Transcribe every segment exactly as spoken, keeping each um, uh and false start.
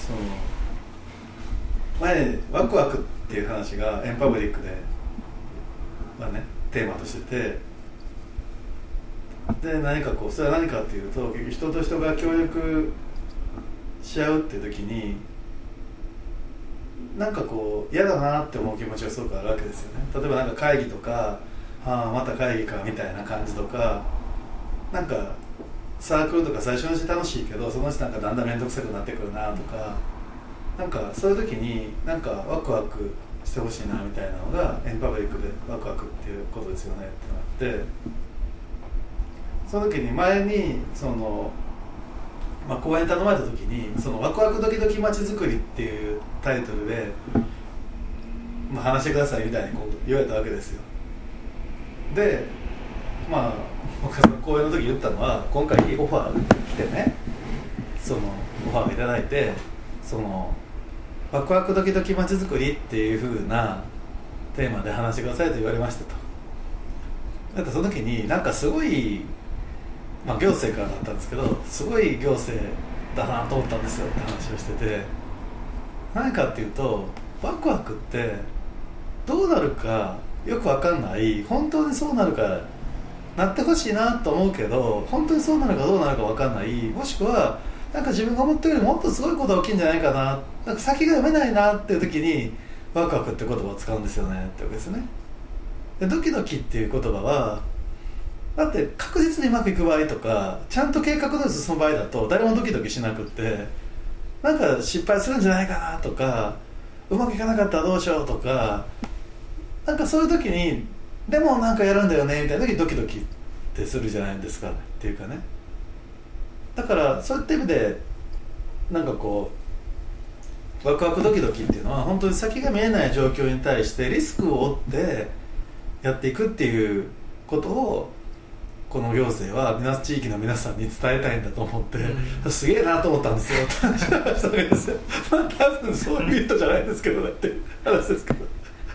その前ワクワクっていう話がエンパブリックで、まあね、テーマとしてて、で何かこうそれは何かっていうと、人と人が協力し合うっていう時になんかこう嫌だなって思う気持ちがすごくあるわけですよね。例えばなんか会議とか、ああまた会議かみたいな感じとか、なんかサークルとか最初のうち楽しいけどそのうちなんかだんだん面倒くさくなってくるなとか、なんかそういう時になんかワクワクしてほしいなみたいなのがエンパブリックでワクワクっていうことですよねってなって、その時に前にその、まあ、講演頼まれた時にそのワクワクドキドキ街づくりっていうタイトルで、まあ、話してくださいみたいにこう言われたわけですよ。でまあ僕が講演の時言ったのは、今回オファー来てね、そのオファーをいただいて、そのワクワクドキドキ街づくりっていう風なテーマで話してくださいと言われましたと。だってその時になんかすごい、まあ、行政からだったんですけど、すごい行政だなと思ったんですよって話をしてて、何かっていうとワクワクってどうなるかよく分かんない、本当にそうなるかなってほしいなと思うけど本当にそうなるかどうなるか分かんない、もしくはなんか自分が思ってるよりもっとすごいことが起きるんじゃないかな、なんか先が読めないなっていう時にワクワクって言葉を使うんですよねってわけですね。でドキドキっていう言葉はだって確実にうまくいく場合とかちゃんと計画通り進む場合だと誰もドキドキしなくって、なんか失敗するんじゃないかなとか、うまくいかなかったらどうしようとか、なんかそういう時にでもなんかやるんだよねみたいな時にドキドキってするじゃないですかっていうかね。だからそういった意味でなんかこうワクワクドキドキっていうのは本当に先が見えない状況に対してリスクを負ってやっていくっていうことをこの行政は皆地域の皆さんに伝えたいんだと思って、うん、すげえなと思ったんですよって話をしたわけですよ。まあ多分そういう人じゃないですけどねって話ですけど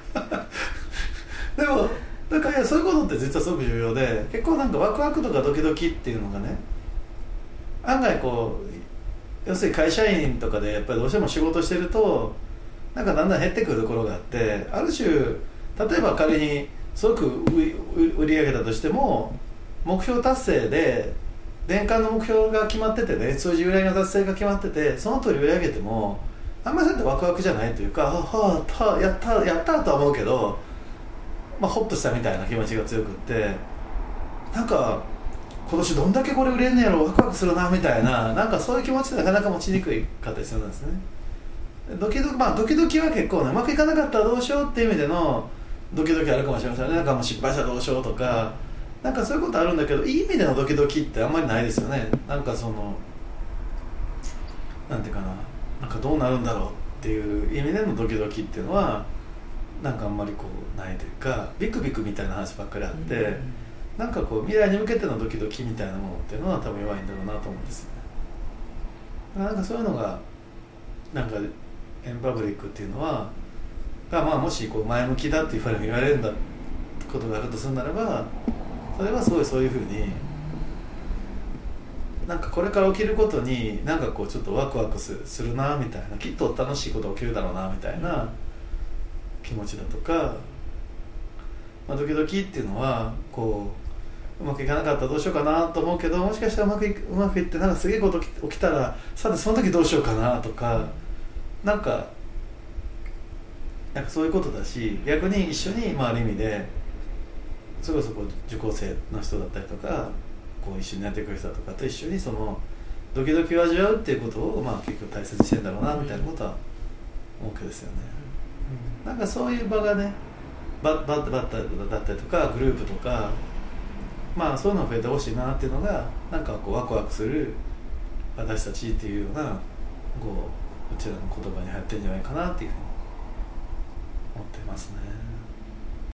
でもだからそういうことって実はすごく重要で、結構なんかワクワクとかドキドキっていうのがね、案外こう要するに会社員とかでやっぱりどうしても仕事してるとなんかだんだん減ってくるところがあって、ある種例えば仮にすごく売り上げたとしても目標達成で年間の目標が決まっててね、数字売り上げの達成が決まっててその通り売り上げてもあんまりそうやってワクワクじゃないというか、はあ、はあ、やったやったとは思うけど、まあ、ホッとしたみたいな気持ちが強くって、なんか今年どんだけこれ売れんねやろワクワクするなみたいな、なんかそういう気持ちってなかなか持ちにくいかったりするんですね。ドキドキ、まあドキドキは結構ね、うまくいかなかったらどうしようっていう意味でのドキドキあるかもしれませんね。なんかもう失敗したらどうしようとか、なんかそういうことあるんだけど、いい意味でのドキドキってあんまりないですよね。なんかそのなんていうかな、なんかどうなるんだろうっていう意味でのドキドキっていうのはなんかあんまりこうないというか、ビクビクみたいな話ばっかりあって、うん、なんかこう未来に向けてのドキドキみたいなものっていうのは多分弱いんだろうなと思うんですよね。なんかそういうのがなんかエンパブリックっていうのはが、まあ、もしこう前向きだっていうふうに言われるんだことがあるとするならば、それはすごいそういうふうになんかこれから起きることになんかこうちょっとワクワクする、するなみたいな、きっと楽しいことが起きるだろうなみたいな気持ちだとか、まあ、ドキドキっていうのはこううまくいかなかったらどうしようかなと思うけど、もしかしたらうまくい、うまくいってなんかすげえこと起きたらさてその時どうしようかなとか、なんかなんかそういうことだし、逆に一緒に、まあ、ある意味でそれこそこう受講生の人だったりとかこう一緒にやってくる人だとかと一緒にそのドキドキを味わうっていうことを、まあ、結局大切にしてんだろうなみたいなことは思うわけですよね。なんかそういう場がね、バッバッバッタだったりとかグループとか、まあそういうのが増えてほしいなっていうのがなんかこうワクワクする私たちっていうようなこううちらの言葉に入ってるんじゃないかなっていうふうに思ってますね。